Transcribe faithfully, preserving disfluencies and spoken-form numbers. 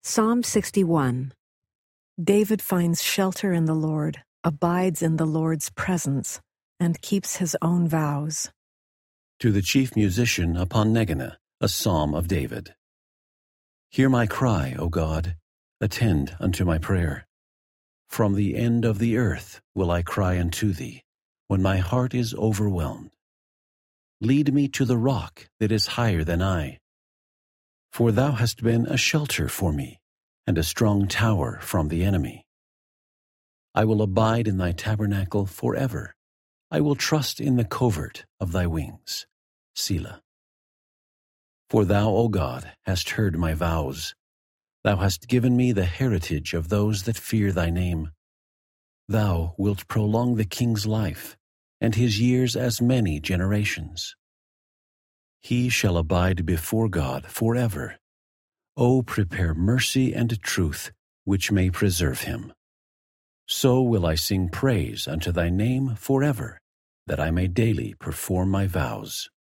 Psalm sixty-one. David finds shelter in the Lord, abides in the Lord's presence, and keeps his own vows. To the chief musician upon Negana, a psalm of David. Hear my cry, O God, attend unto my prayer. From the end of the earth will I cry unto thee, when my heart is overwhelmed. Lead me to the rock that is higher than I. For thou hast been a shelter for me, and a strong tower from the enemy. I will abide in thy tabernacle forever. I will trust in the covert of thy wings. Selah. For thou, O God, hast heard my vows. Thou hast given me the heritage of those that fear thy name. Thou wilt prolong the king's life, and his years as many generations. He shall abide before God forever. O prepare mercy and truth, which may preserve him. So will I sing praise unto thy name forever, that I may daily perform my vows.